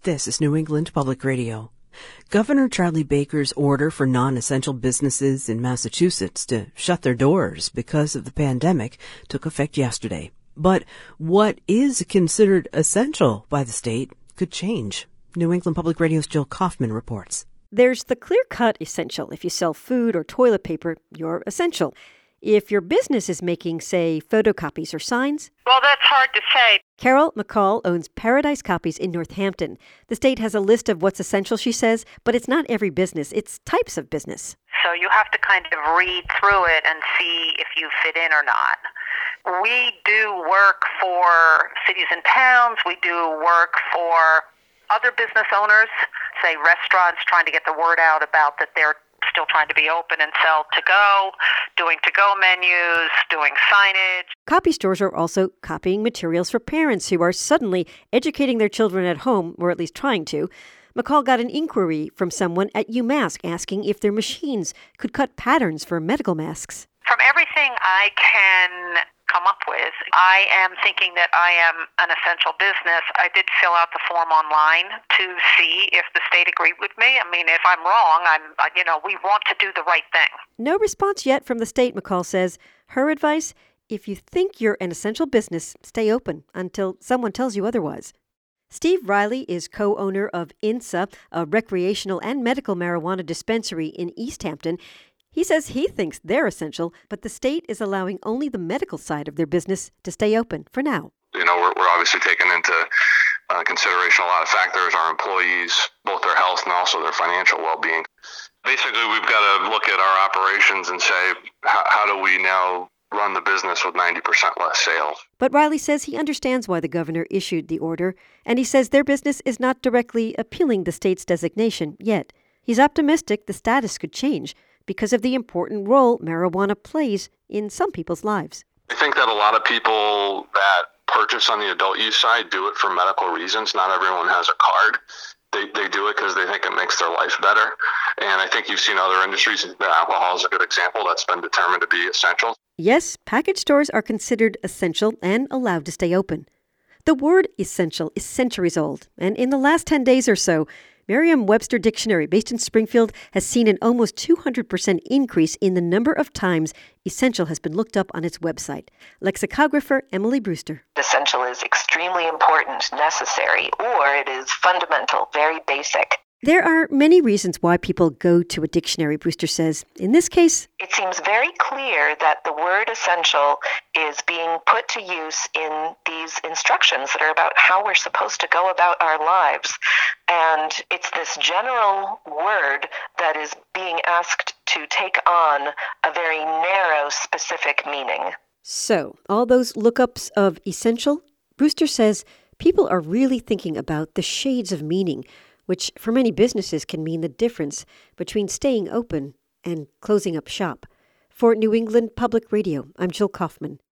This is New England Public Radio. Governor Charlie Baker's order for non-essential businesses in Massachusetts to shut their doors because of the pandemic took effect yesterday. But what is considered essential by the state could change. New England Public Radio's Jill Kaufman reports. There's the clear-cut essential. If you sell food or toilet paper, you're essential. If your business is making, say, photocopies or signs... Well, that's hard to say. Carol McCall owns Paradise Copies in Northampton. The state has a list of what's essential, she says, but it's not every business. It's types of business. So you have to kind of read through it and see if you fit in or not. We do work for cities and towns. We do work for other business owners, say restaurants trying to get the word out about that they're still trying to be open and sell to-go, doing to-go menus, doing signage. Copy stores are also copying materials for parents who are suddenly educating their children at home, or at least trying to. McCall got an inquiry from someone at UMass asking if their machines could cut patterns for medical masks. From everything I can come up with, I am thinking that I am an essential business. I did fill out the form online to see if the state agreed with me. I mean, if I'm wrong, we want to do the right thing. No response yet from the state, McCall says. Her advice, if you think you're an essential business, stay open until someone tells you otherwise. Steve Riley is co-owner of INSA, a recreational and medical marijuana dispensary in East Hampton. He says he thinks they're essential, but the state is allowing only the medical side of their business to stay open for now. We're obviously taking into consideration a lot of factors, our employees, both their health and also their financial well-being. Basically, we've got to look at our operations and say, how do we now run the business with 90% less sales? But Riley says he understands why the governor issued the order, and he says their business is not directly appealing the state's designation yet. He's optimistic the status could change because of the important role marijuana plays in some people's lives. I think that a lot of people that purchase on the adult use side do it for medical reasons. Not everyone has a card. They do it because they think it makes their life better. And I think you've seen other industries, alcohol is a good example, that's been determined to be essential. Yes, package stores are considered essential and allowed to stay open. The word essential is centuries old, and in the last 10 days or so, Merriam-Webster Dictionary, based in Springfield, has seen an almost 200% increase in the number of times essential has been looked up on its website. Lexicographer Emily Brewster. Essential is extremely important, necessary, or it is fundamental, very basic. There are many reasons why people go to a dictionary, Brewster says. In this case, it seems very clear that the word essential is being put to use in these instructions that are about how we're supposed to go about our lives. And it's this general word that is being asked to take on a very narrow, specific meaning. So, all those lookups of essential, Brewster says people are really thinking about the shades of meaning, which for many businesses can mean the difference between staying open and closing up shop. For New England Public Radio, I'm Jill Kaufman.